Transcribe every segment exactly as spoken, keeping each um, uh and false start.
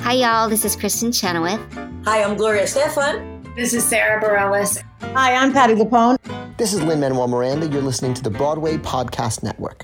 Hi, y'all. This is Kristen Chenoweth. Hi, I'm Gloria Stefan. This is Sarah Bareilles. Hi, I'm Patti LuPone. This is Lin-Manuel Miranda. You're listening to the Broadway Podcast Network.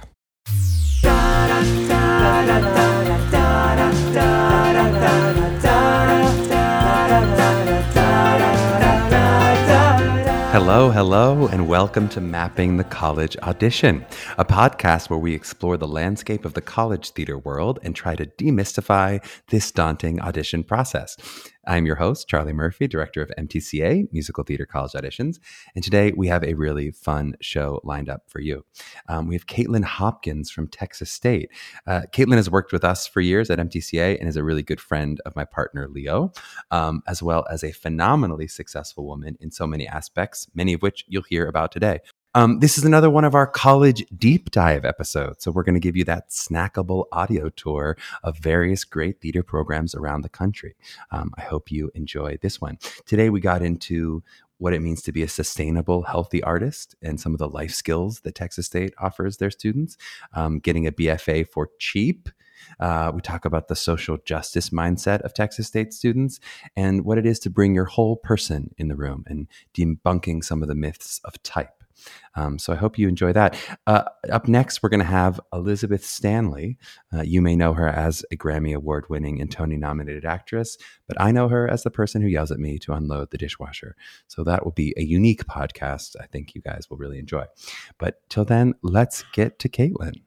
Hello, hello, and welcome to Mapping the College Audition, a podcast where we explore the landscape of the college theater world and try to demystify this daunting audition process. I'm your host, Charlie Murphy, director of M T C A, Musical Theater College Auditions, and today we have a really fun show lined up for you. Um, we have Caitlin Hopkins from Texas State. Uh, Caitlin has worked with us for years at M T C A and is a really good friend of my partner, Leo, um, as well as a phenomenally successful woman in so many aspects, many of which you'll hear about today. Um, this is another one of our college deep dive episodes. So we're going to give you that snackable audio tour of various great theater programs around the country. Um, I hope you enjoy this one. Today we got into what it means to be a sustainable, healthy artist and some of the life skills that Texas State offers their students. Um, getting a B F A for cheap. Uh, we talk about the social justice mindset of Texas State students and what it is to bring your whole person in the room and debunking some of the myths of type. Um, so I hope you enjoy that. Uh, up next, we're going to have Elizabeth Stanley. Uh, you may know her as a Grammy Award-winning and Tony-nominated actress, but I know her as the person who yells at me to unload the dishwasher. So that will be a unique podcast I think you guys will really enjoy. But till then, let's get to Caitlin.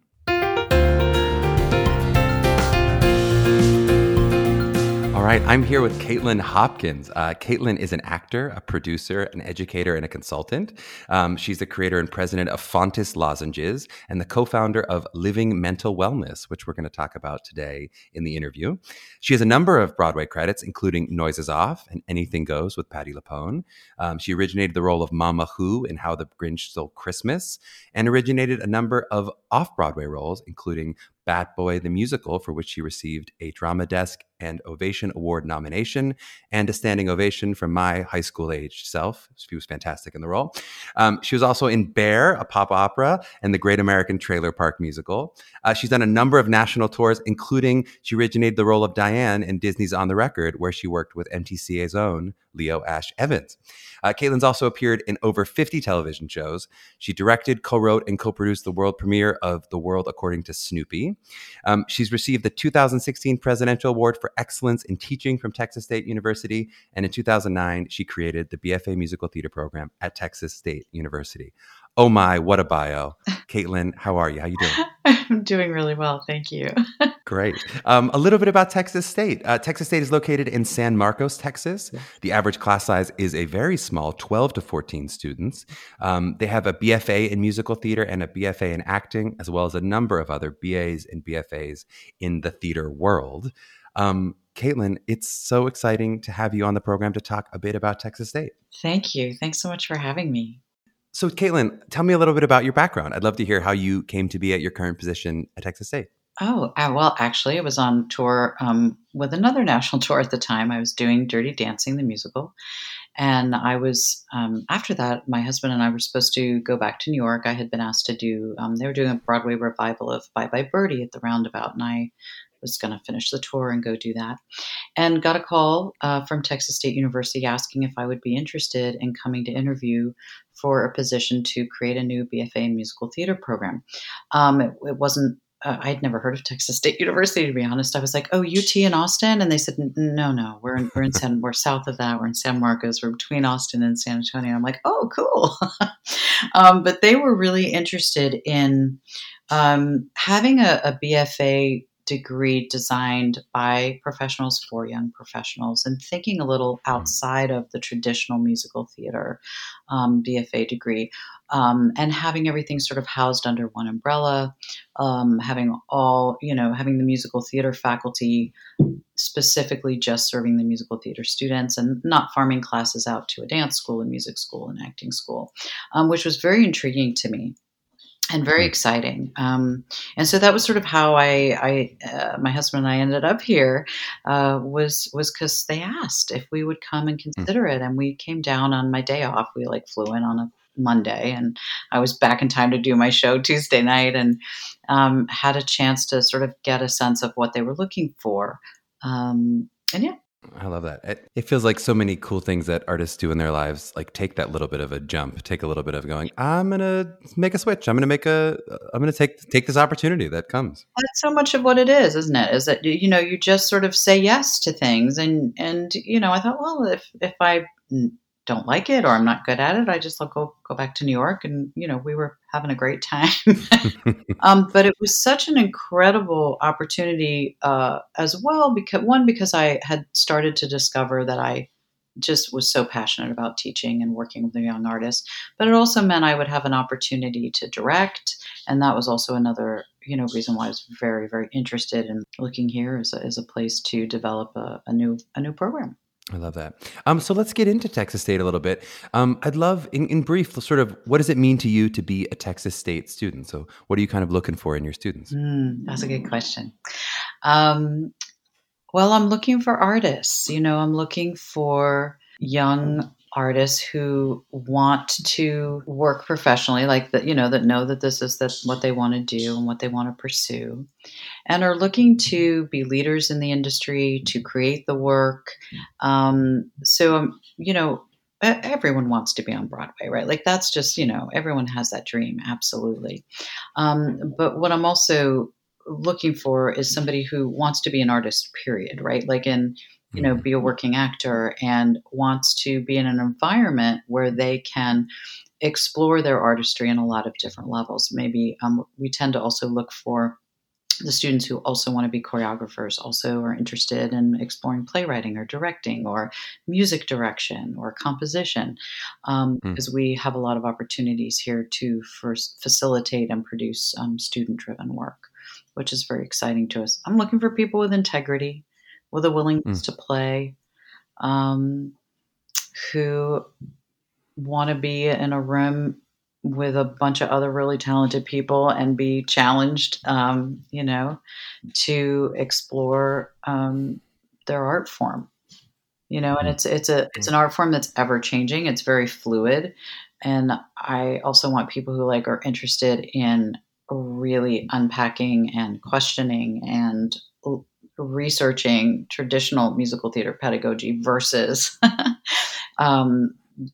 All right, I'm here with Caitlin Hopkins. Uh, Caitlin is an actor, a producer, an educator, and a consultant. Um, she's the creator and president of Fontis Lozenges and the co-founder of Living Mental Wellness, which we're going to talk about today in the interview. She has a number of Broadway credits, including Noises Off and Anything Goes with Patti LuPone. Um, she originated the role of Mama Who in How the Grinch Stole Christmas and originated a number of off-Broadway roles, including Bat Boy the Musical, for which she received a Drama Desk and Ovation Award nomination and a standing ovation from my high school aged self. She was fantastic in the role. Um, she was also in Bear, a pop opera, and the Great American Trailer Park Musical. Uh, she's done a number of national tours, including she originated the role of Diane in Disney's On the Record, where she worked with M T C A's own Leo Ash Evans. Uh, Caitlin's also appeared in over fifty television shows. She directed, co-wrote, and co-produced the world premiere of The World According to Snoopy. Um, she's received the two thousand sixteen Presidential Award for Excellence in Teaching from Texas State University. And in two thousand nine, she created the B F A Musical Theater program at Texas State University. Oh my, what a bio. Caitlin, how are you? How you doing? I'm doing really well. Thank you. Great. Um, a little bit about Texas State. Uh, Texas State is located in San Marcos, Texas. The average class size is a very small twelve to fourteen students. Um, they have a B F A in musical theater and a B F A in acting, as well as a number of other B As and B F As in the theater world. Um, Caitlin, it's so exciting to have you on the program to talk a bit about Texas State. Thank you. Thanks so much for having me. So, Caitlin, tell me a little bit about your background. I'd love to hear how you came to be at your current position at Texas State. Oh, uh, well, actually, I was on tour um, with another national tour at the time. I was doing Dirty Dancing, the musical. And I was, um, after that, my husband and I were supposed to go back to New York. I had been asked to do, um, they were doing a Broadway revival of Bye Bye Birdie at the Roundabout. And I was going to finish the tour and go do that. And got a call uh, from Texas State University asking if I would be interested in coming to interview for a position to create a new B F A in musical theater program. Um, it, it wasn't, uh, I had never heard of Texas State University, to be honest. I was like, oh, U T in Austin? And they said, no, no, we're in, we're in San, we're south of that. We're in San Marcos. We're between Austin and San Antonio. I'm like, oh, cool. um, but they were really interested in um, having a, a B F A degree designed by professionals for young professionals and thinking a little outside of the traditional musical theater um, B F A degree um, and having everything sort of housed under one umbrella, um, having all, you know, having the musical theater faculty specifically just serving the musical theater students and not farming classes out to a dance school and music school and acting school, um, which was very intriguing to me. And very exciting. Um, and so that was sort of how I, I uh, my husband and I ended up here, uh, was was because they asked if we would come and consider it. And we came down on my day off. We like flew in on a Monday and I was back in time to do my show Tuesday night and um, had a chance to sort of get a sense of what they were looking for. Um, and yeah. I love that. It, it feels like so many cool things that artists do in their lives, like take that little bit of a jump, take a little bit of going, I'm going to make a switch. I'm going to make a, I'm going to take, take this opportunity that comes. That's so much of what it is, isn't it? Is that, you know, you just sort of say yes to things. And, and, you know, I thought, well, if, if I don't like it or I'm not good at it, I just, I'll go, go back to New York. And, you know, we were having a great time. um, but it was such an incredible opportunity uh, as well, because one, because I had started to discover that I just was so passionate about teaching and working with the young artists, but it also meant I would have an opportunity to direct. And that was also another, you know, reason why I was very, very interested in looking here as a, as a place to develop a, a new, a new program. I love that. Um, so let's get into Texas State a little bit. Um, I'd love, in, in brief, sort of, what does it mean to you to be a Texas State student? So what are you kind of looking for in your students? Mm, that's a good question. Um, well, I'm looking for artists. You know, I'm looking for young artists who want to work professionally, like that, you know, that know that this is that's what they want to do and what they want to pursue, and are looking to be leaders in the industry, to create the work. Um, so, um, you know, everyone wants to be on Broadway, right? Like that's just, you know, everyone has that dream. Absolutely. Um, but what I'm also looking for is somebody who wants to be an artist, period, right? Like in, you know, be a working actor and wants to be in an environment where they can explore their artistry on a lot of different levels. Maybe um, we tend to also look for the students who also want to be choreographers, also are interested in exploring playwriting or directing or music direction or composition, um, Hmm. because we have a lot of opportunities here to first facilitate and produce um, student-driven work, which is very exciting to us. I'm looking for people with integrity, with a willingness Hmm. to play, um, who want to be in a room with a bunch of other really talented people and be challenged, um, you know, to explore um, their art form. You know, and Hmm. it's it's a it's an art form that's ever changing. It's very fluid, and I also want people who like are interested in really unpacking and questioning and l- researching traditional musical theater pedagogy versus um,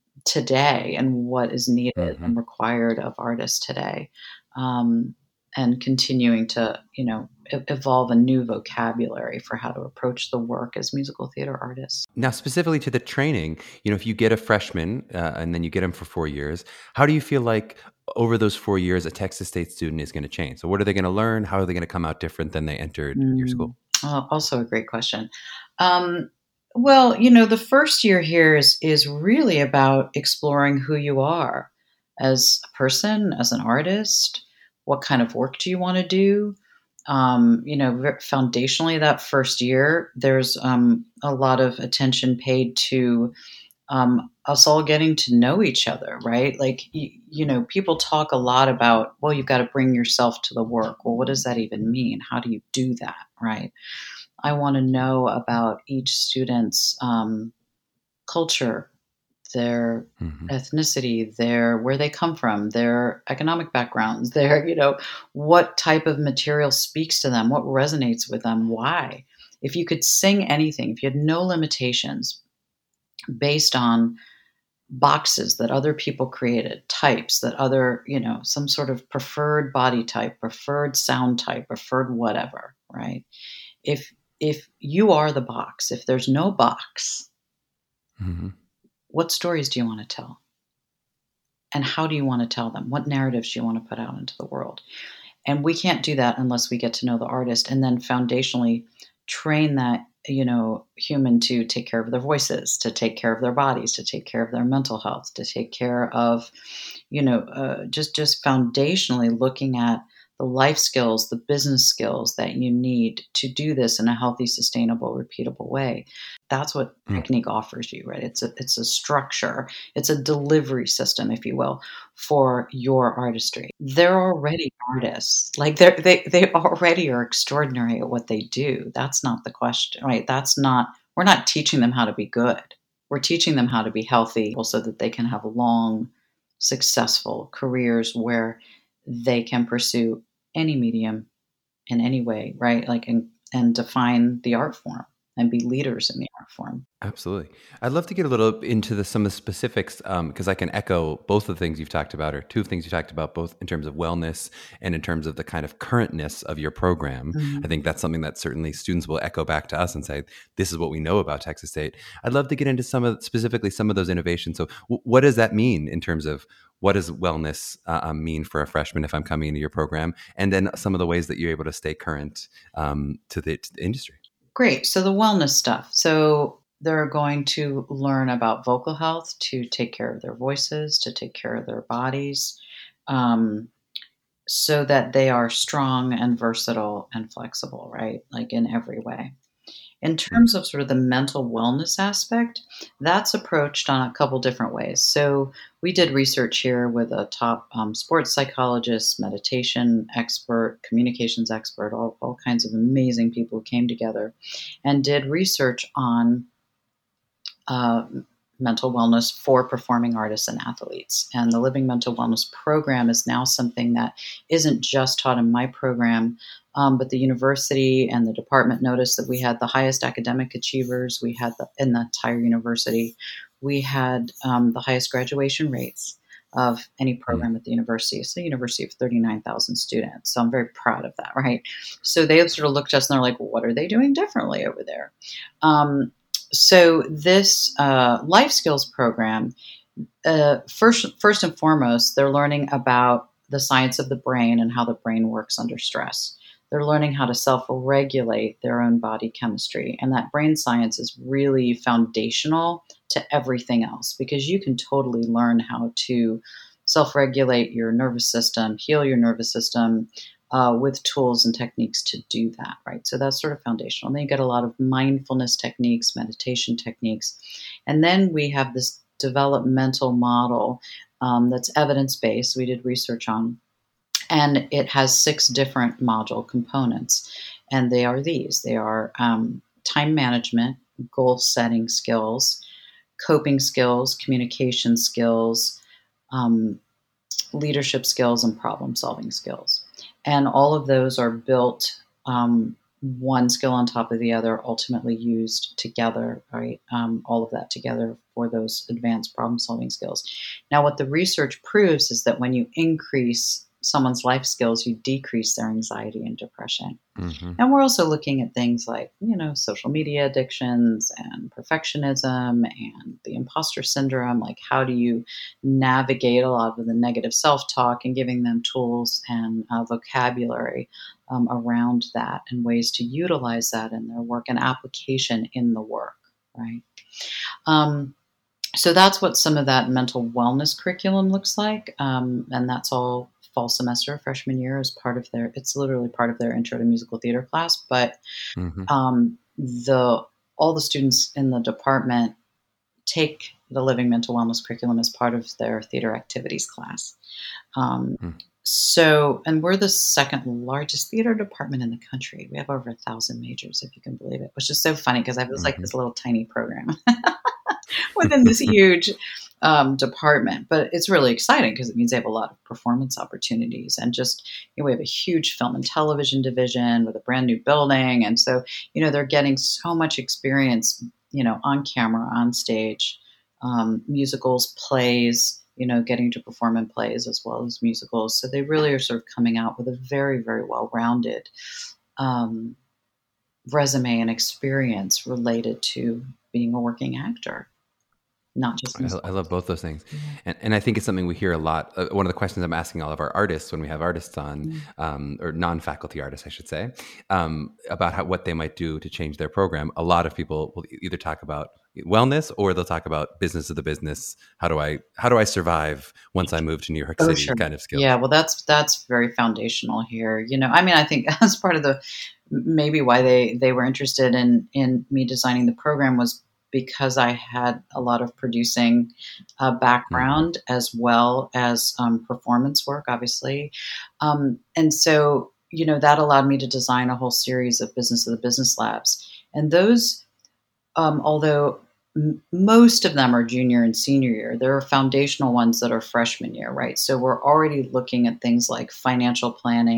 today and what is needed Hmm. and required of artists today, um, and continuing to, you know, e- evolve a new vocabulary for how to approach the work as musical theater artists. Now, specifically to the training, you know, if you get a freshman uh, and then you get them for four years, how do you feel like over those four years a Texas State student is going to change? So what are they going to learn? How are they going to come out different than they entered your Mm. school? Oh, also a great question. Um, well, you know, the first year here is is really about exploring who you are as a person, as an artist. What kind of work do you want to do? Um, you know, ver- foundationally, that first year, there's um, a lot of attention paid to um, us all getting to know each other, right? Like, you, you know, people talk a lot about, well, you've got to bring yourself to the work. Well, what does that even mean? How do you do that, right? I want to know about each student's um, culture, their Hmm. ethnicity, their where they come from, their economic backgrounds, their, you know, what type of material speaks to them, what resonates with them, why. If you could sing anything, if you had no limitations based on boxes that other people created, types that other, you know, some sort of preferred body type, preferred sound type, preferred whatever, right? If if you are the box, if there's no box, Hmm. what stories do you want to tell? And how do you want to tell them? What narratives do you want to put out into the world? And we can't do that unless we get to know the artist and then foundationally train that, you know, human to take care of their voices, to take care of their bodies, to take care of their mental health, to take care of, you know, uh, just just foundationally looking at the life skills, the business skills that you need to do this in a healthy, sustainable, repeatable way. That's what technique offers you, right? It's a it's a structure, it's a delivery system, if you will, for your artistry. They're already artists. Like they're, they they already are extraordinary at what they do. That's not the question, right? That's not we're not teaching them how to be good. We're teaching them how to be healthy so that they can have long, successful careers where they can pursue any medium in any way, right? Like and and define the art form. and be leaders in the art form. Absolutely. I'd love to get a little into the, some of the specifics because I can echo both of the things you've talked about, or two things you've talked about, both in terms of wellness and in terms of the kind of currentness of your program. Mm-hmm. I think that's something that certainly students will echo back to us and say, this is what we know about Texas State. I'd love to get into some of, specifically some of those innovations. So w- what does that mean in terms of what does wellness uh, mean for a freshman if I'm coming into your program? And then some of the ways that you're able to stay current um, to, the, to the industry. Great. So the wellness stuff. So they're going to learn about vocal health, to take care of their voices, to take care of their bodies, um, so that they are strong and versatile and flexible, right? Like in every way. In terms of sort of the mental wellness aspect, that's approached on a couple different ways. So we did research here with a top um, sports psychologist, meditation expert, communications expert, all, all kinds of amazing people who came together and did research on uh, mental wellness for performing artists and athletes. And the Living Mental Wellness Program is now something that isn't just taught in my program, um, but the university and the department noticed that we had the highest academic achievers we had the, in the entire university. We had um, the highest graduation rates of any program mm. at the university. It's a university of thirty-nine thousand students. So I'm very proud of that, right? So they sort of looked at us and they're like, well, what are they doing differently over there? Um, So this uh, life skills program, uh, first, first and foremost, they're learning about the science of the brain and how the brain works under stress. They're learning how to self-regulate their own body chemistry. And that brain science is really foundational to everything else, because you can totally learn how to self-regulate your nervous system, heal your nervous system, Uh, with tools and techniques to do that, right? So that's sort of foundational. And then you get a lot of mindfulness techniques, meditation techniques. And then we have this developmental model um, that's evidence-based, we did research on. And it has six different module components. And they are these. They are um, time management, goal-setting skills, coping skills, communication skills, um, leadership skills, and problem-solving skills. And all of those are built um, one skill on top of the other, ultimately used together, right? Um, all of that together for those advanced problem-solving skills. Now, what the research proves is that when you increase someone's life skills, you decrease their anxiety and depression. Mm-hmm. And we're also looking at things like, you know, social media addictions and perfectionism and the imposter syndrome. Like, how do you navigate a lot of the negative self-talk, and giving them tools and uh, vocabulary um, around that and ways to utilize that in their work and application in the work, right? Um, so that's what some of that mental wellness curriculum looks like. Um, and that's all fall semester, freshman year, as part of their, it's literally part of their intro to musical theater class. But mm-hmm. um, the all the students in the department take the Living Mental Wellness curriculum as part of their theater activities class. Um, mm. So, and we're the second largest theater department in the country. We have over a thousand majors, if you can believe it, which is so funny because I was mm-hmm. like this little tiny program within this huge um, department. But it's really exciting because it means they have a lot of performance opportunities, and just, you know, we have a huge film and television division with a brand new building. And so, you know, they're getting so much experience, you know, on camera, on stage, um, musicals, plays, you know, getting to perform in plays as well as musicals. So they really are sort of coming out with a very, very well-rounded um, resume and experience related to being a working actor. Not just I, I love both those things. Yeah. And, and I think it's something we hear a lot. Uh, one of the questions I'm asking all of our artists when we have artists on, mm. um, or non-faculty artists, I should say, um, about how, what they might do to change their program. A lot of people will either talk about wellness or they'll talk about business of the business. How do I, how do I survive once I move to New York City oh, sure. kind of skills? Yeah, well, that's, that's very foundational here. You know, I mean, I think as part of the, maybe why they, they were interested in, in me designing the program was because I had a lot of producing uh, background mm-hmm. as well as um, performance work, obviously. Um, and so, you know, that allowed me to design a whole series of Business of the Business Labs. And those, um, although m- most of them are junior and senior year, there are foundational ones that are freshman year, right? So we're already looking at things like financial planning,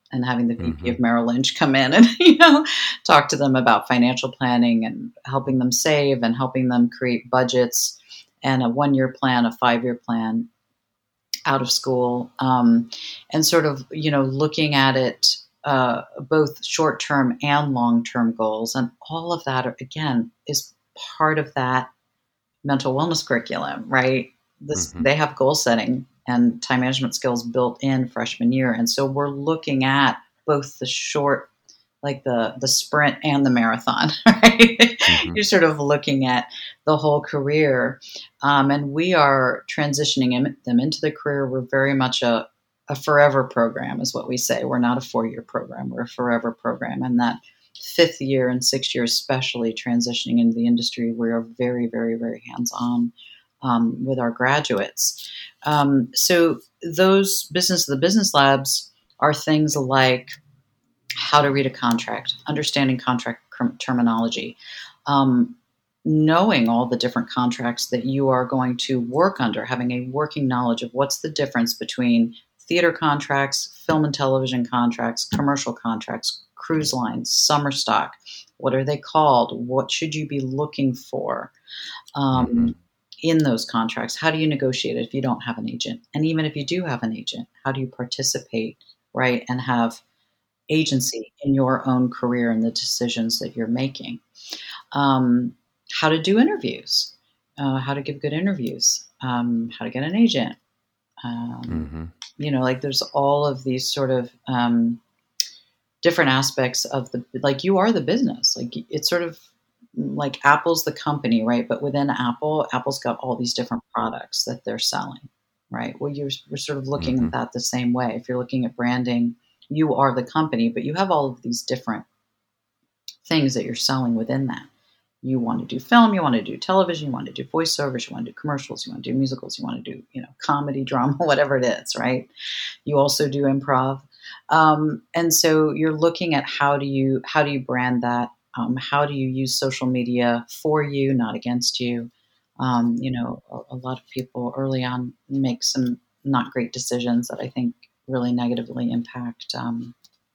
and having the V P Mm-hmm. of Merrill Lynch come in and, you know, talk to them about financial planning and helping them save and helping them create budgets and a one-year plan, a five-year plan out of school, um, and sort of, you know, looking at it, uh, both short-term and long-term goals. And all of that, are, again, is part of that mental wellness curriculum, right? This, Mm-hmm. they have goal setting and time management skills built in freshman year. And so we're looking at both the short, like the, the sprint and the marathon, right? Mm-hmm. You're sort of looking at the whole career. Um, and we are transitioning in, them into the career. We're very much a, a forever program is what we say. We're not a four-year program. We're a forever program. And that fifth year and sixth year, especially transitioning into the industry, we are very, very, very hands-on um, with our graduates. Um, so those business, the business labs are things like how to read a contract, understanding contract terminology, um, knowing all the different contracts that you are going to work under, having a working knowledge of what's the difference between theater contracts, film and television contracts, commercial contracts, cruise lines, summer stock. What are they called? What should you be looking for um, Mm-hmm. in those contracts? How do you negotiate it if you don't have an agent? And even if you do have an agent, how do you participate, right, and have agency in your own career and the decisions that you're making? Um, how to do interviews, uh, how to give good interviews, um, how to get an agent. Um, Mm-hmm. you know, like there's all of these sort of um, different aspects of the, like you are the business. Like it's sort of like Apple's the company, right? But within Apple, Apple's got all these different products that they're selling, right? Well, you're, we're sort of looking Mm-hmm. at that the same way. If you're looking at branding, you are the company, but you have all of these different things that you're selling within that. You want to do film, you want to do television, you want to do voiceovers, you want to do commercials, you want to do musicals, you want to do, you know, comedy, drama, whatever it is, right? You also do improv. Um, and so you're looking at how do you, how do you brand that? Um, how do you use social media for you, not against you? Um, you know, a, a lot of people early on make some not great decisions that I think really negatively impact um,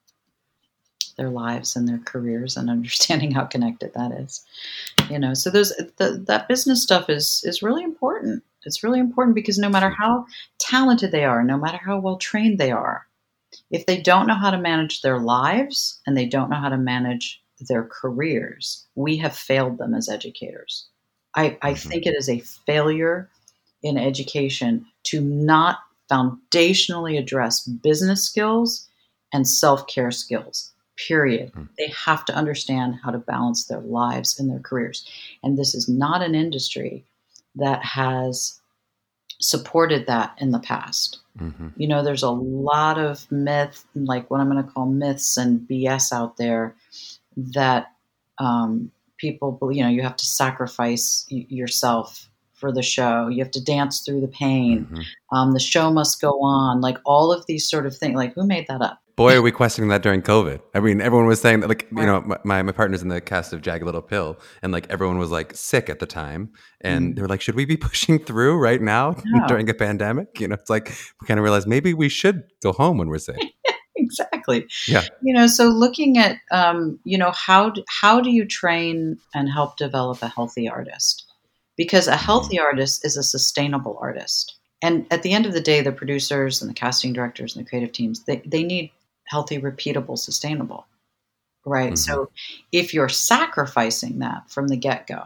their lives and their careers, and understanding how connected that is. You know, so those the, that business stuff is is really important. It's really important because no matter how talented they are, no matter how well trained they are, if they don't know how to manage their lives and they don't know how to manage their careers, we have failed them as educators. I, I Mm-hmm. think it is a failure in education to not foundationally address business skills and self-care skills, period. Mm. They have to understand how to balance their lives and their careers. And this is not an industry that has supported that in the past. Mm-hmm. You know, there's a lot of myth, like what I'm going to call myths and B S out there that um, people, you know, you have to sacrifice y- yourself for the show. You have to dance through the pain. Mm-hmm. Um, the show must go on. Like all of these sort of things. Like who made that up? Boy, are we questioning that during COVID. I mean, everyone was saying that, like, you Right. know, my, my partner's in the cast of Jagged Little Pill, and like everyone was like sick at the time. And Mm. they were like, should we be pushing through right now No. during a pandemic? You know, it's like we kind of realized maybe we should go home when we're sick. Exactly. Yeah. You know, so looking at, um, you know, how, do, how do you train and help develop a healthy artist? Because a healthy artist is a sustainable artist. And at the end of the day, the producers and the casting directors and the creative teams, they, they need healthy, repeatable, sustainable, right? Mhm. So if you're sacrificing that from the get-go,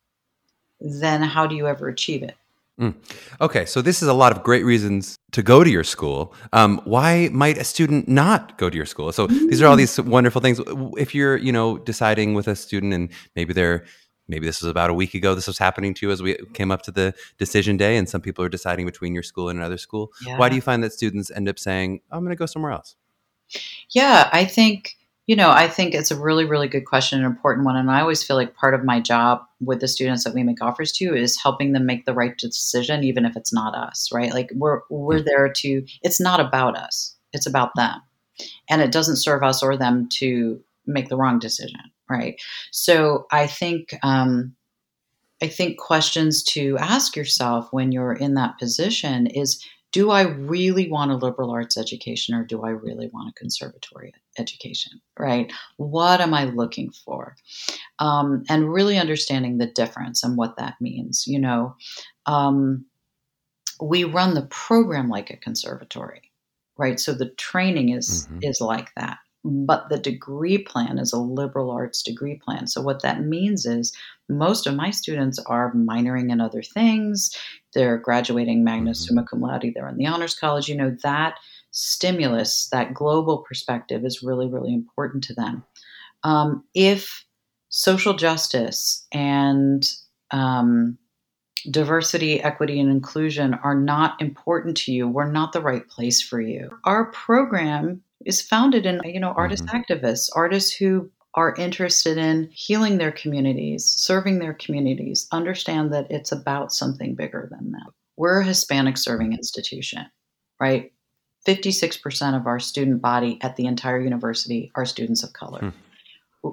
then how do you ever achieve it? Mm. Okay, so this is a lot of great reasons to go to your school. Um, why might a student not go to your school? So these are all these wonderful things. If you're, you know, deciding with a student, and maybe they're, maybe this was about a week ago, this was happening to you as we came up to the decision day, and some people are deciding between your school and another school. Yeah. Why do you find that students end up saying, "I'm going to go somewhere else"? Yeah, I think, you know, I think it's a really, really good question, an important one. And I always feel like part of my job with the students that we make offers to is helping them make the right decision, even if it's not us, right? Like we're, we're Hmm. there to, it's not about us, it's about them. And it doesn't serve us or them to make the wrong decision, right? So I think, um, I think questions to ask yourself when you're in that position is, do I really want a liberal arts education or do I really want a conservatory education, right? What am I looking for? Um, and really understanding the difference and what that means. You know, um, we run the program like a conservatory, right? So the training is Mm-hmm. is like that. But the degree plan is a liberal arts degree plan. So what that means is most of my students are minoring in other things. They're graduating magna Mm-hmm. summa cum laude. They're in the honors college. You know, that stimulus, that global perspective is really, really important to them. Um, if social justice and um, diversity, equity, and inclusion are not important to you, we're not the right place for you. Our program is founded in, you know, artist Mm-hmm. activists, artists who are interested in healing their communities, serving their communities, understand that it's about something bigger than them. We're a Hispanic serving institution, right? fifty-six percent of our student body at the entire university are students of color. Hmm.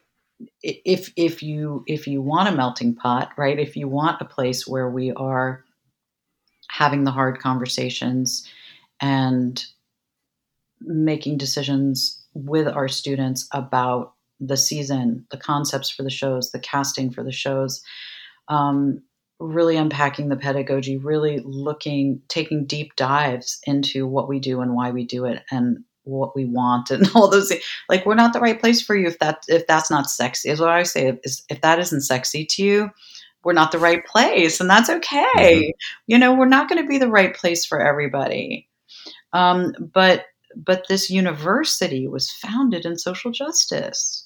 If if you if you want a melting pot, right? If you want a place where we are having the hard conversations and making decisions with our students about the season, the concepts for the shows, the casting for the shows, um, really unpacking the pedagogy, really looking, taking deep dives into what we do and why we do it and what we want and all those things. Like, we're not the right place for you if that if that's not sexy. Is what I say. Is if that isn't sexy to you, we're not the right place, and that's okay. Mm-hmm. You know, we're not going to be the right place for everybody. Um, but but this university was founded in social justice.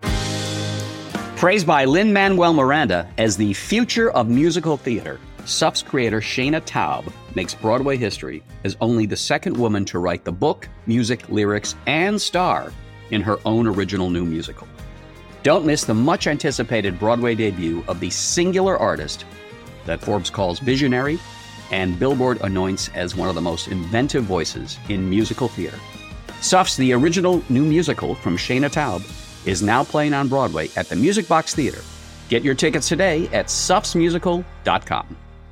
Praised by Lin-Manuel Miranda as the future of musical theater, S U F's creator Shana Taub makes Broadway history as only the second woman to write the book, music, lyrics, and star in her own original new musical. Don't miss the much-anticipated Broadway debut of the singular artist that Forbes calls visionary and Billboard anoints as one of the most inventive voices in musical theater. S U F's The Original New Musical from Shana Taub is now playing on Broadway at the Music Box Theater. Get your tickets today at sufs musical dot com.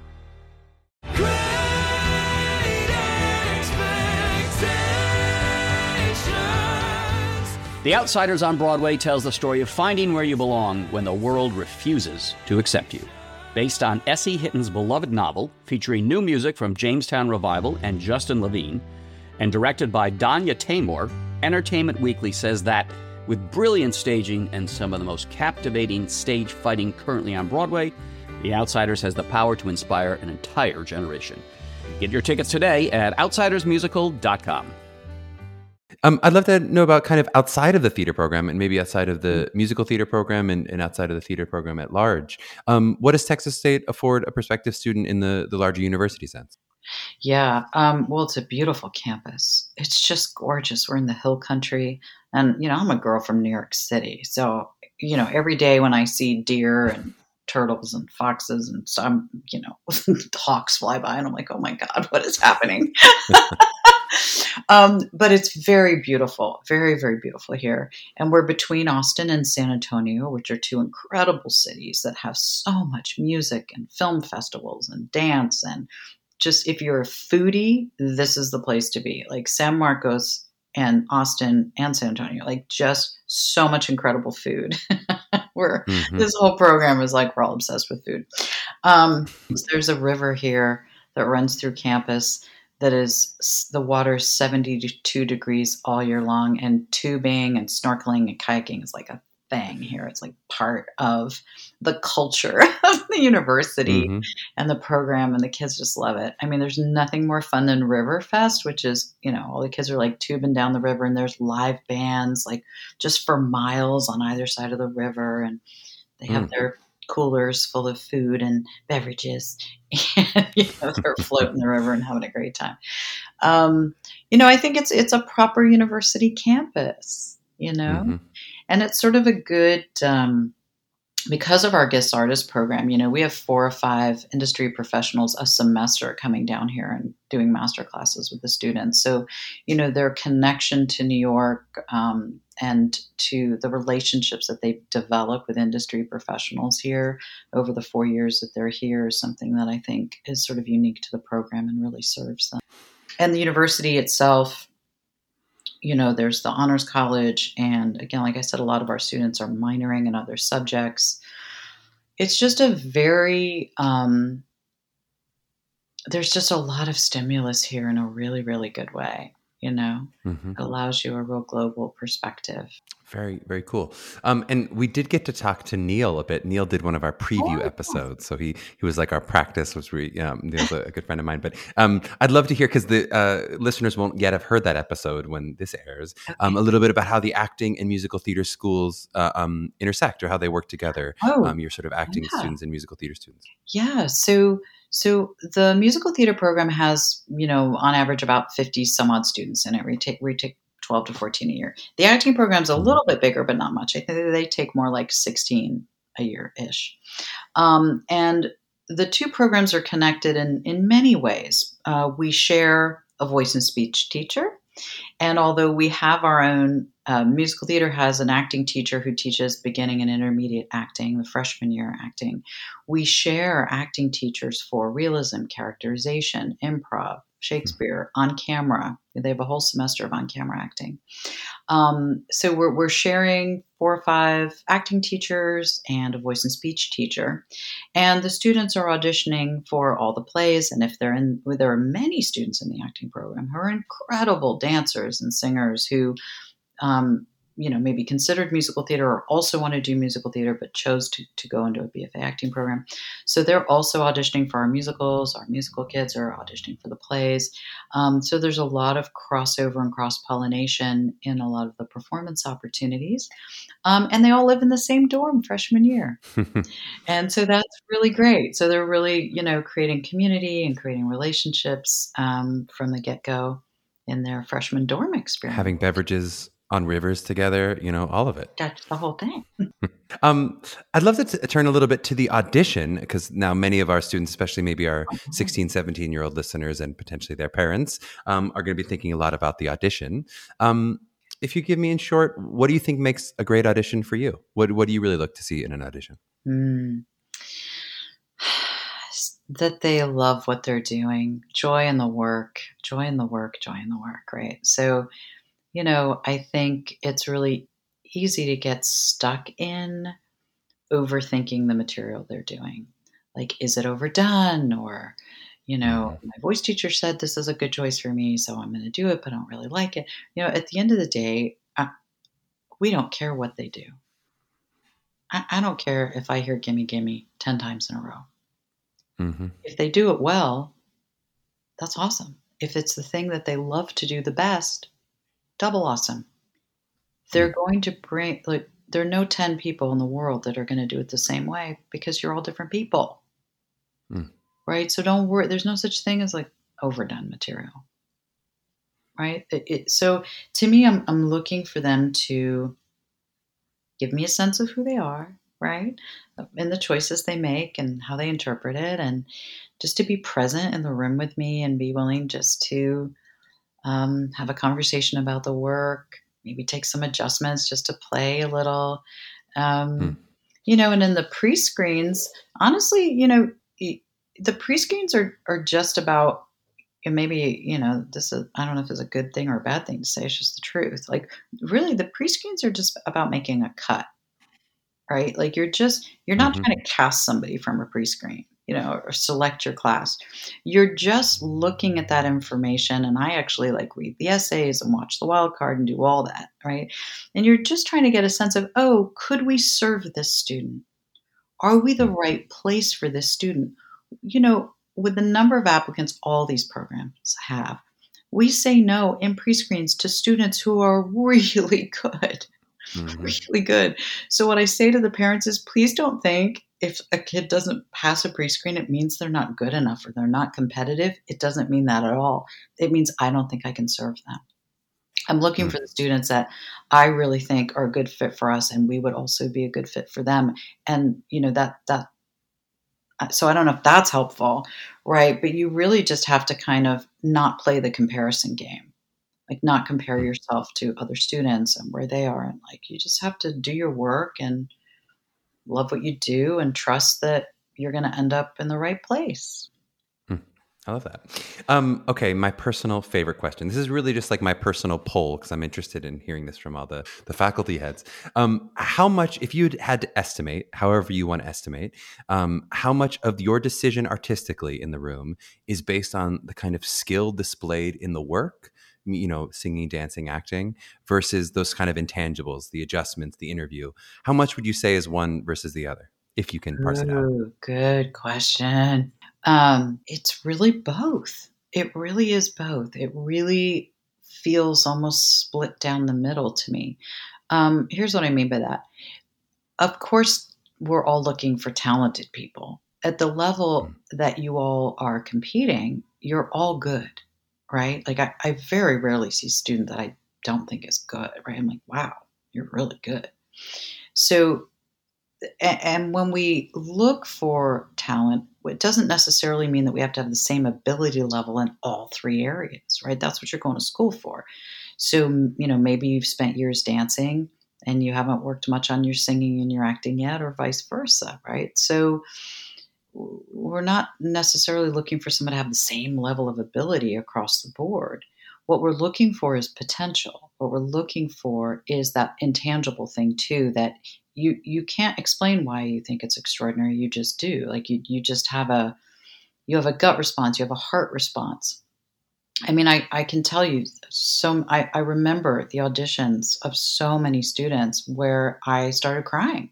The Outsiders on Broadway tells the story of finding where you belong when the world refuses to accept you. Based on Essie Hitton's beloved novel, featuring new music from Jamestown Revival and Justin Levine, and directed by Danya Taymor, Entertainment Weekly says that, with brilliant staging and some of the most captivating stage fighting currently on Broadway, The Outsiders has the power to inspire an entire generation. Get your tickets today at outsiders musical dot com. Um, I'd love to know about kind of outside of the theater program and maybe outside of the musical theater program and, and outside of the theater program at large. Um, what does Texas State afford a prospective student in the, the larger university sense? Yeah, um, well, it's a beautiful campus. It's just gorgeous. We're in the hill country. And, you know, I'm a girl from New York City. So, you know, every day when I see deer and turtles and foxes and some, you know, hawks fly by, and I'm like, oh my God, what is happening? um, but it's very beautiful, very, very beautiful here. And we're between Austin and San Antonio, which are two incredible cities that have so much music and film festivals and dance. And just, if you're a foodie, this is the place to be. Like San Marcos and Austin and San Antonio, like just so much incredible food. We're Mm-hmm. This whole program is like, we're all obsessed with food. Um, so there's a river here that runs through campus that is, the water is seventy-two degrees all year long, and tubing and snorkeling and kayaking is like a thing here. It's like part of the culture of the university Mm-hmm. and the program, and the kids just love it. I mean, there's nothing more fun than Riverfest, which is, you know, all the kids are like tubing down the river, and there's live bands like just for miles on either side of the river, and they have Mm. their coolers full of food and beverages, and you know, they're floating the river and having a great time. Um, you know, I think it's it's a proper university campus, you know, Mm-hmm. and it's sort of a good um, because of our Guest Artist program, you know, we have four or five industry professionals a semester coming down here and doing master classes with the students. So, you know, their connection to New York um, and to the relationships that they've developed with industry professionals here over the four years that they're here is something that I think is sort of unique to the program and really serves them. And the university itself, you know, there's the Honors College. And again, like I said, a lot of our students are minoring in other subjects. It's just a very, um, there's just a lot of stimulus here in a really, really good way. You know, Mm-hmm. it allows you a real global perspective. Very, very cool. Um, and we did get to talk to Neil a bit. Neil did one of our preview Oh. episodes, so he he was like our practice. Was really um, Neil's a, a good friend of mine. But um, I'd love to hear because the uh, listeners won't yet have heard that episode when this airs. Okay. Um, a little bit about how the acting and musical theater schools uh, um, intersect, or how they work together. Oh, Um, your sort of acting yeah. students and musical theater students. Yeah. So, so the musical theater program has, you know, on average about fifty some odd students in it. We take, we take twelve to fourteen a year. The acting program's a little bit bigger, but not much. I think they take more like sixteen a year ish. Um, and the two programs are connected in, in many ways. Uh, we share a voice and speech teacher. And although we have our own, uh, musical theater has an acting teacher who teaches beginning and intermediate acting, the freshman year acting. We share acting teachers for realism, characterization, improv, Shakespeare, on camera. They have a whole semester of on camera acting. Um, so we're, we're sharing four or five acting teachers and a voice and speech teacher. And the students are auditioning for all the plays. And if they're in, there are many students in the acting program who are incredible dancers and singers who, um, you know, maybe considered musical theater or also want to do musical theater, but chose to, to go into a B F A acting program. So they're also auditioning for our musicals. Our musical kids are auditioning for the plays. Um, so there's a lot of crossover and cross-pollination in a lot of the performance opportunities. Um, and they all live in the same dorm freshman year. And so that's really great. So they're really, you know, creating community and creating relationships um, from the get-go in their freshman dorm experience. Having beverages on rivers together, you know, all of it. That's the whole thing. Um, I'd love to t- turn a little bit to the audition, because now many of our students, especially maybe our sixteen, seventeen year old listeners and potentially their parents, um, are going to be thinking a lot about the audition. Um, if you give me in short, what do you think makes a great audition for you? What What do you really look to see in an audition? Mm. That they love what they're doing, joy in the work, joy in the work, joy in the work, right? So, you know, I think it's really easy to get stuck in overthinking the material they're doing. Like, is it overdone? Or, you know, my voice teacher said this is a good choice for me, so I'm going to do it, but I don't really like it. You know, at the end of the day, I, we don't care what they do. I, I don't care if I hear gimme, gimme ten times in a row. Mm-hmm. If they do it well, that's awesome. If it's the thing that they love to do the best, double awesome. They're mm. going to bring, like, there are no ten people in the world that are going to do it the same way, because you're all different people. Mm. Right? So don't worry. There's no such thing as like overdone material. Right? It, it, so to me, I'm, I'm looking for them to give me a sense of who they are, right? And the choices they make and how they interpret it, and just to be present in the room with me and be willing just to um, have a conversation about the work, maybe take some adjustments just to play a little, um, hmm. you know, and in the pre-screens, honestly, you know, the pre-screens are, are just about, and maybe, you know, this is, I don't know if it's a good thing or a bad thing to say, it's just the truth. Like, really, the pre-screens are just about making a cut, right? Like, you're just, you're not mm-hmm. trying to cast somebody from a pre-screen, you know, or select your class. You're just looking at that information. And I actually like read the essays and watch the wild card and do all that, right? And you're just trying to get a sense of, oh, could we serve this student? Are we the right place for this student? You know, with the number of applicants all these programs have, we say no in pre-screens to students who are really good, mm-hmm. really good. So what I say to the parents is, please don't think if a kid doesn't pass a pre-screen, it means they're not good enough or they're not competitive. It doesn't mean that at all. It means I don't think I can serve them. I'm looking Mm. for the students that I really think are a good fit for us, and we would also be a good fit for them. And, you know, that, that, so I don't know if that's helpful, right? But you really just have to kind of not play the comparison game, like not compare Mm. yourself to other students and where they are. And like, you just have to do your work and love what you do and trust that you're going to end up in the right place. Mm. I love that. Um, okay, my personal favorite question. This is really just like my personal poll because I'm interested in hearing this from all the, the faculty heads. Um, how much, if you had to estimate, however you want to estimate, um, how much of your decision artistically in the room is based on the kind of skill displayed in the work, you know, singing, dancing, acting, versus those kind of intangibles, the adjustments, the interview? How much would you say is one versus the other, if you can parse it out? Ooh, good question. Um, it's really both. It really is both. It really feels almost split down the middle to me. Um, here's what I mean by that. Of course, we're all looking for talented people. At the level Mm. that you all are competing, you're all good, right? Like I, I very rarely see a student that I don't think is good, right? I'm like, wow, you're really good. So and when we look for talent, it doesn't necessarily mean that we have to have the same ability level in all three areas, right? That's what you're going to school for. So, you know, maybe you've spent years dancing and you haven't worked much on your singing and your acting yet, or vice versa, right? So, we're not necessarily looking for someone to have the same level of ability across the board. What we're looking for is potential. What we're looking for is that intangible thing too, that you you can't explain why you think it's extraordinary. You just do. Like you you just have a you have a gut response, you have a heart response. I mean, I, I can tell you so I, I remember the auditions of so many students where I started crying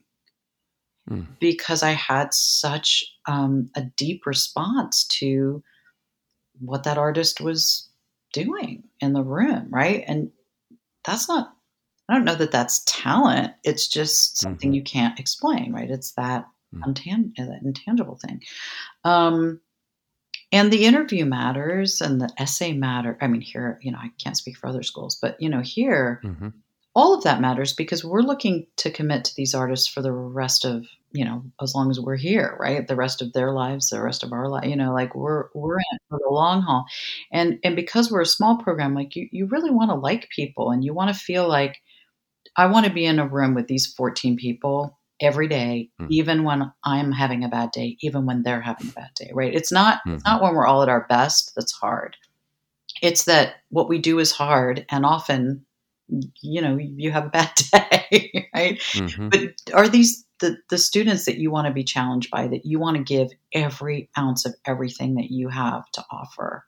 Mm. because I had such um, a deep response to what that artist was doing in the room, right? And that's not, I don't know that that's talent. It's just something Mm-hmm. you can't explain, right? It's that, Mm. untan- that intangible thing. Um, and the interview matters and the essay matter. I mean, here, you know, I can't speak for other schools, but, you know, here, Mm-hmm. all of that matters because we're looking to commit to these artists for the rest of, you know, as long as we're here, right? The rest of their lives, the rest of our life, you know, like we're we're in it for the long haul. And and because we're a small program, like you you really want to like people and you want to feel like I want to be in a room with these fourteen people every day, Mm. even when I'm having a bad day, even when they're having a bad day, right? It's not it's Mm-hmm. not when we're all at our best that's hard. It's that what we do is hard and often you know, you have a bad day, right? Mm-hmm. But are these the, the students that you want to be challenged by, that you want to give every ounce of everything that you have to offer?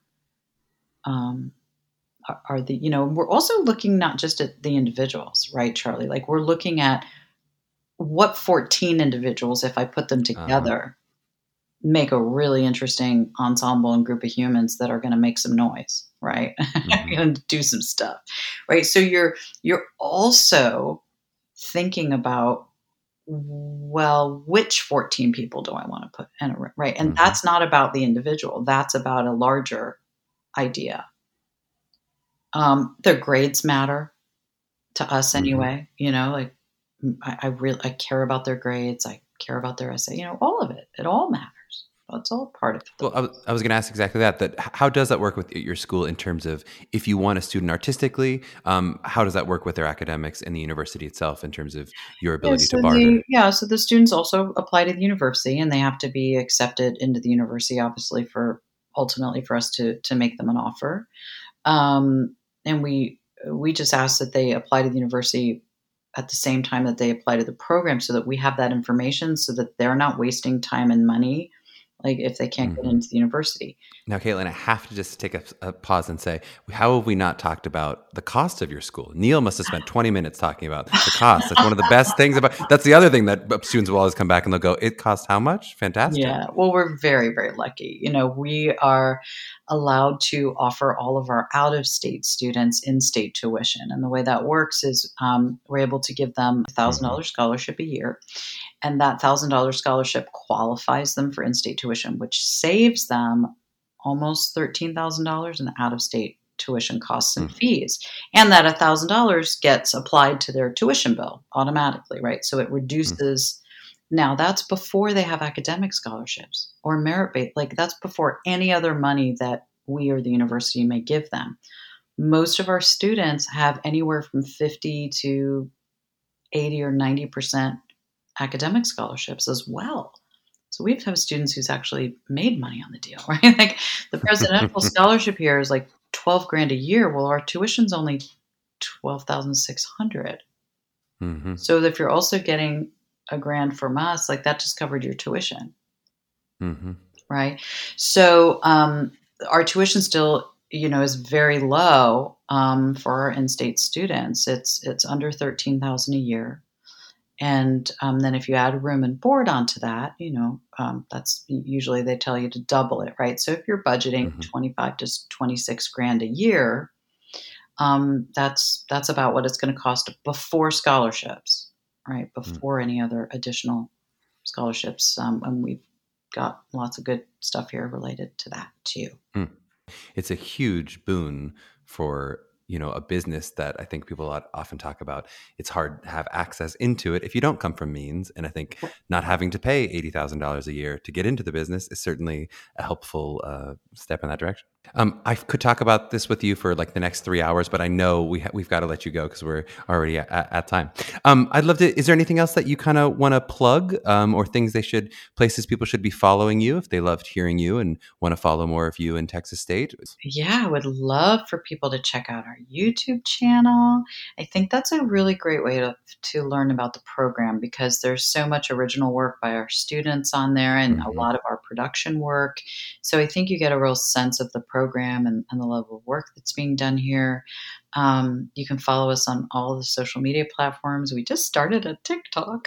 Um, are, are the, you know, we're also looking not just at the individuals, right, Charlie? Like we're looking at what fourteen individuals, if I put them Uh-huh. together, make a really interesting ensemble and group of humans that are going to make some noise, right? Mm-hmm. Going to do some stuff, right? So you're you're also thinking about, well, which fourteen people do I want to put in a room, right? And Mm-hmm. that's not about the individual. That's about a larger idea. Um, their grades matter to us Mm-hmm. anyway. You know, like I, I really I care about their grades. I care about their essay. You know, all of it. It all matters. It's all part of the. Well, I was, I was going to ask exactly that. That h- how does that work with your school in terms of if you want a student artistically, um, how does that work with their academics and the university itself in terms of your Yeah, ability so to the barter? yeah, so the students also apply to the university, and they have to be accepted into the university, obviously, for ultimately for us to to make them an offer. Um, and we we just ask that they apply to the university at the same time that they apply to the program, so that we have that information, so that they're not wasting time and money, like if they can't get Mm-hmm. into the university. Now, Caitlin, I have to just take a, a pause and say, how have we not talked about the cost of your school? Neil must have spent twenty minutes talking about the cost. That's one of the best things about. That's the other thing that students will always come back and they'll go, "It costs how much? Fantastic." Yeah, well, we're very, very lucky. You know, we are allowed to offer all of our out of state students in state tuition. And the way that works is um, we're able to give them a thousand Mm-hmm. dollar scholarship a year. And that thousand dollar scholarship qualifies them for in state tuition, which saves them almost thirteen thousand dollars in out of state tuition costs and Mm. fees. And that one thousand dollars gets applied to their tuition bill automatically, right? So it reduces. Mm. Now, that's before they have academic scholarships or merit-based. Like, that's before any other money that we or the university may give them. Most of our students have anywhere from fifty to eighty or ninety percent academic scholarships as well. So we have students who's actually made money on the deal, right? Like the presidential scholarship here is like twelve grand a year. Well, our tuition's only twelve thousand six hundred. Mm-hmm. So if you're also getting a grant from us, like that just covered your tuition, mm-hmm. right? So um, our tuition still, you know, is very low um, for our in-state students. It's it's under thirteen thousand a year, and um, then if you add room and board onto that, you know, um, that's usually they tell you to double it, right? So if you're budgeting mm-hmm. twenty-five to twenty-six grand a year, um, that's that's about what it's going to cost before scholarships, right? Before mm-hmm. any other additional scholarships, um, and we've got lots of good stuff here related to that too. Mm. It's a huge boon for, you know, a business that I think people often talk about. It's hard to have access into it if you don't come from means. And I think not having to pay eighty thousand dollars a year to get into the business is certainly a helpful uh, step in that direction. Um, I could talk about this with you for like the next three hours, but I know we ha- we've got to let you go because we're already at, at time. Um, I'd love to, is there anything else that you kind of want to plug um, or things they should, places people should be following you if they loved hearing you and want to follow more of you in Texas State? Yeah, I would love for people to check out our YouTube channel. I think that's a really great way to, to learn about the program because there's so much original work by our students on there and mm-hmm. a lot of our production work. So I think you get a real sense of the program and, and the level of work that's being done here. Um, you can follow us on all the social media platforms. We just started a TikTok.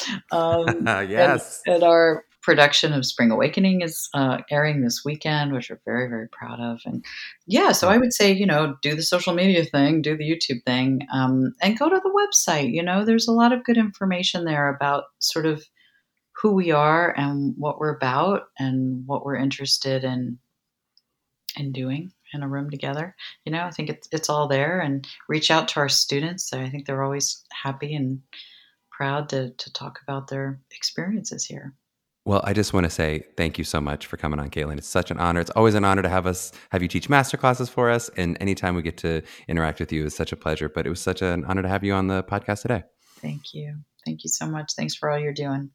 Um, yes. And, and our production of Spring Awakening is uh, airing this weekend, which we're very, very proud of. And yeah, so I would say, you know, do the social media thing, do the YouTube thing, um, and go to the website. You know, there's a lot of good information there about sort of who we are and what we're about and what we're interested in in doing in a room together. You know, I think it's it's all there, and reach out to our students. I think they're always happy and proud to to talk about their experiences here. Well, I just want to say thank you so much for coming on, Caitlin. It's such an honor. It's always an honor to have us have you teach master classes for us, and anytime we get to interact with you is such a pleasure. But it was such an honor to have you on the podcast today. Thank you. Thank you so much. Thanks for all you're doing.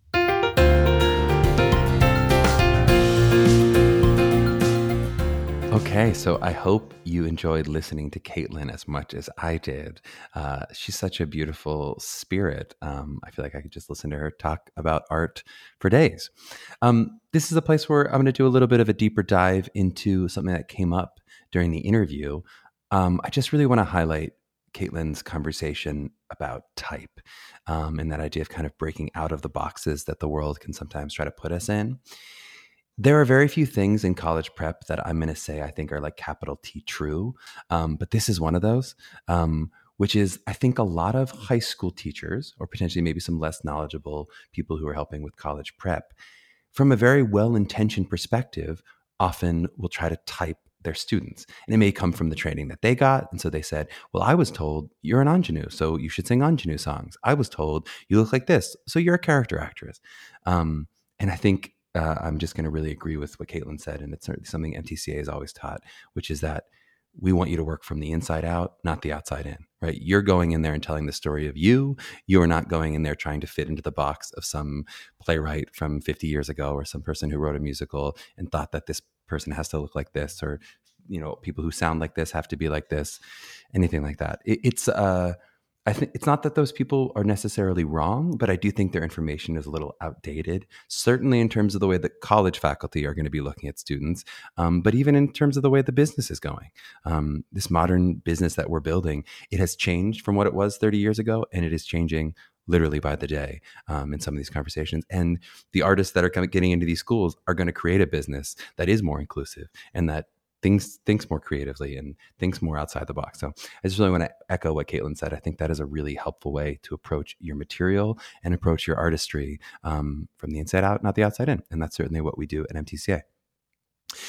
Okay, so I hope you enjoyed listening to Caitlin as much as I did. Uh, she's such a beautiful spirit. Um, I feel like I could just listen to her talk about art for days. Um, this is a place where I'm going to do a little bit of a deeper dive into something that came up during the interview. Um, I just really want to highlight Caitlin's conversation about type um, and that idea of kind of breaking out of the boxes that the world can sometimes try to put us in. There are very few things in college prep that I'm going to say I think are like capital T true, um, but this is one of those, um, which is I think a lot of high school teachers, or potentially maybe some less knowledgeable people who are helping with college prep, from a very well-intentioned perspective, often will try to type their students. And it may come from the training that they got. And so they said, well, I was told you're an ingenue, so you should sing ingenue songs. I was told you look like this, so you're a character actress. Um, and I think Uh, I'm just going to really agree with what Caitlin said, and it's certainly something M T C A has always taught, which is that we want you to work from the inside out, not the outside in, right? You're going in there and telling the story of you. You're not going in there trying to fit into the box of some playwright from fifty years ago or some person who wrote a musical and thought that this person has to look like this, or, you know, people who sound like this have to be like this, anything like that. It, it's, uh, I think it's not that those people are necessarily wrong, but I do think their information is a little outdated, certainly in terms of the way that college faculty are going to be looking at students, um, but even in terms of the way the business is going. Um, this modern business that we're building, it has changed from what it was thirty years ago, and it is changing literally by the day um, in some of these conversations. And the artists that are kind of getting into these schools are going to create a business that is more inclusive and that Thinks, thinks more creatively and thinks more outside the box. So I just really want to echo what Caitlin said. I think that is a really helpful way to approach your material and approach your artistry um, from the inside out, not the outside in. And that's certainly what we do at M T C A.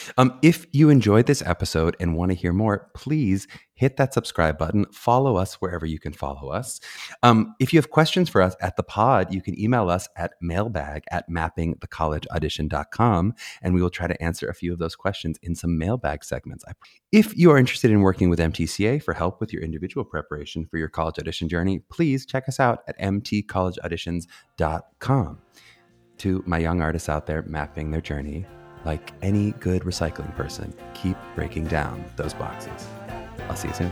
Um, if you enjoyed this episode and want to hear more, please hit that subscribe button. Follow us wherever you can follow us. Um, if you have questions for us at the pod, you can email us at mailbag at mapping the college audition dot com, and we will try to answer a few of those questions in some mailbag segments. If you are interested in working with M T C A for help with your individual preparation for your college audition journey, please check us out at m t college auditions dot com. To my young artists out there mapping their journey, like any good recycling person, keep breaking down those boxes. I'll see you soon.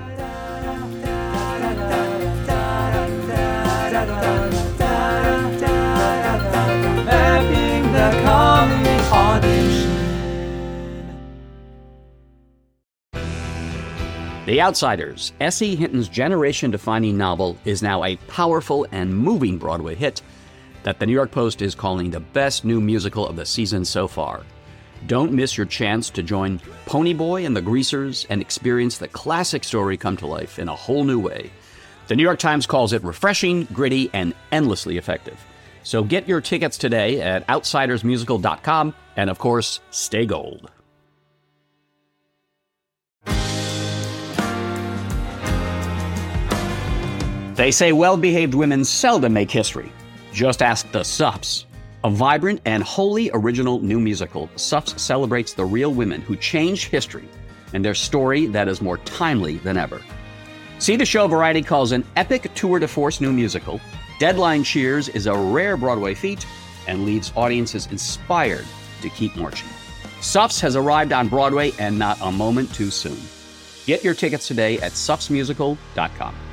Mapping the college audition. The Outsiders, S E. Hinton's generation-defining novel, is now a powerful and moving Broadway hit that the New York Post is calling the best new musical of the season so far. Don't miss your chance to join Ponyboy and the Greasers and experience the classic story come to life in a whole new way. The New York Times calls it refreshing, gritty, and endlessly effective. So get your tickets today at outsiders musical dot com, and of course, stay gold. They say well-behaved women seldom make history. Just ask the Suffs. A vibrant and wholly original new musical, Suffs celebrates the real women who changed history and their story that is more timely than ever. See the show Variety calls an epic tour de force new musical. Deadline cheers is a rare Broadway feat and leaves audiences inspired to keep marching. Suffs has arrived on Broadway, and not a moment too soon. Get your tickets today at suffs musical dot com.